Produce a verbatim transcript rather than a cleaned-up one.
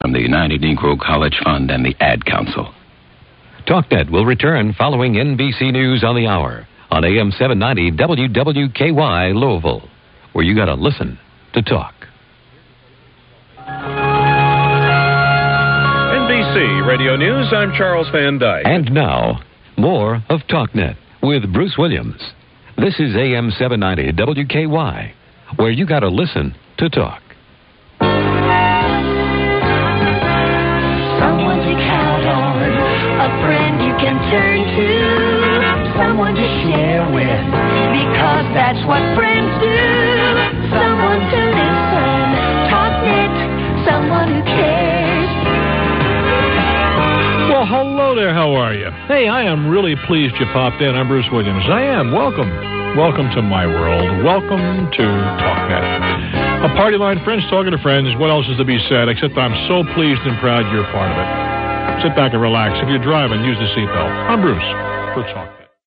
from the United Negro College Fund and the Ad Council. TalkNet will return following N B C News on the hour on A M seven ninety W W K Y Louisville, where you got to listen to talk. N B C Radio News, I'm Charles Van Dyke. And now, more of TalkNet with Bruce Williams. This is A M seven ninety W K Y, where you got to listen to talk. Someone to count on, a friend you can turn to, someone to share with, because that's what friends do. Someone to listen, TalkNet, someone who cares. Well, hello there, how are you? Hey, I am really pleased you popped in. I'm Bruce Williams. I am. Welcome. Welcome to my world. Welcome to TalkNet. A party line, friends talking to friends. What else is to be said, except I'm so pleased and proud you're part of it. Sit back and relax. If you're driving, use the seatbelt. I'm Bruce. Bruce Talk.